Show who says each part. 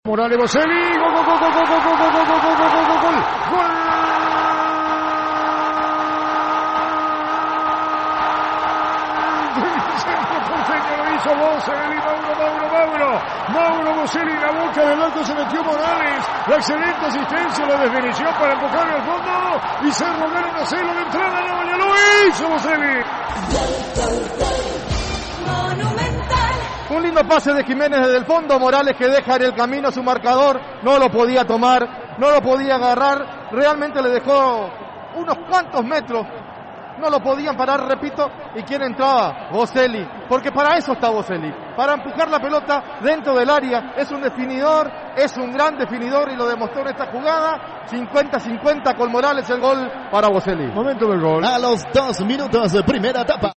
Speaker 1: Morales, Boselli, gol, gol, gol, gol, gol, gol, gol, gol, gol, gol, gol, gol, gol, gol. Lo hizo Boselli, Mauro Boselli en la boca del arco se metió Morales. La excelente asistencia, la definición para empujar al fondo y Cerro gana 1-0 de entrada. La mañana lo hizo Boselli.
Speaker 2: Un lindo pase de Jiménez desde el fondo, Morales que deja en el camino a su marcador, no lo podía tomar, no lo podía agarrar, realmente le dejó unos cuantos metros, no lo podían parar, repito, y ¿quién entraba? Boselli, porque para eso está Boselli, para empujar la pelota dentro del área, es un definidor, es un gran definidor y lo demostró en esta jugada, 50-50 con Morales, el gol para Boselli.
Speaker 1: Momento del gol.
Speaker 3: A los 2 minutos de primera etapa.